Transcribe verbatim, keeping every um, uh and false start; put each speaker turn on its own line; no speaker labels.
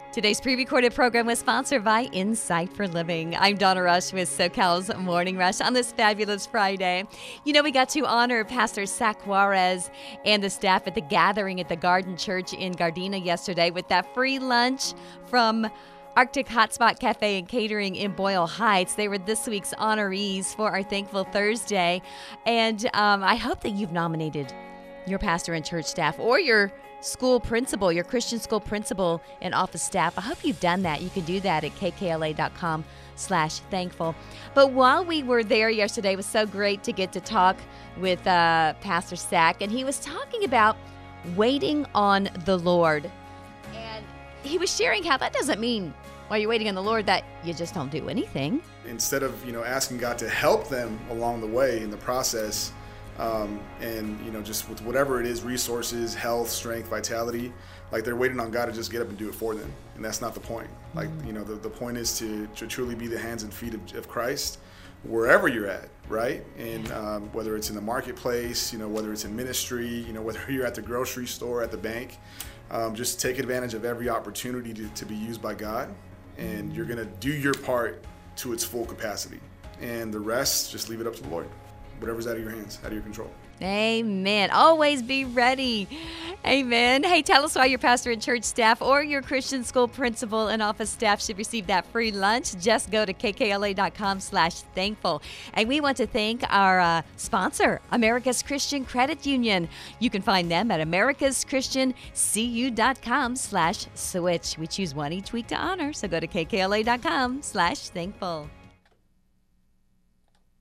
Today's pre-recorded program was sponsored by Insight for Living. I'm Donna Rush with SoCal's Morning Rush on this fabulous Friday. You know, we got to honor Pastor Zach Juarez and the staff at the gathering at the Garden Church in Gardena yesterday with that free lunch from Arctic Hotspot Cafe and Catering in Boyle Heights. They were this week's honorees for our Thankful Thursday. And um, I hope that you've nominated your pastor and church staff or your school principal, your Christian school principal and office staff. I hope you've done that. You can do that at kkla.com slash thankful. But while we were there yesterday, it was so great to get to talk with uh, Pastor Zach, and he was talking about waiting on the Lord. And he was sharing how that doesn't mean while you're waiting on the Lord that you just don't do anything.
Instead of, you know, asking God to help them along the way in the process, Um, and, you know, just with whatever it is, resources, health, strength, vitality, like they're waiting on God to just get up and do it for them. And that's not the point. Like, you know, the, the point is to, to truly be the hands and feet of, of Christ wherever you're at, right? And um, whether it's in the marketplace, you know, whether it's in ministry, you know, whether you're at the grocery store, at the bank, um, just take advantage of every opportunity to, to be used by God. And you're going to do your part to its full capacity. And the rest, just leave it up to the Lord. Whatever's out of your hands, out of your control.
Amen. Always be ready. Amen. Hey, tell us why your pastor and church staff or your Christian school principal and office staff should receive that free lunch. Just go to kkla.com slash thankful. And we want to thank our uh, sponsor, America's Christian Credit Union. You can find them at americaschristiancu.com slash switch. We choose one each week to honor, so go to kkla.com slash thankful.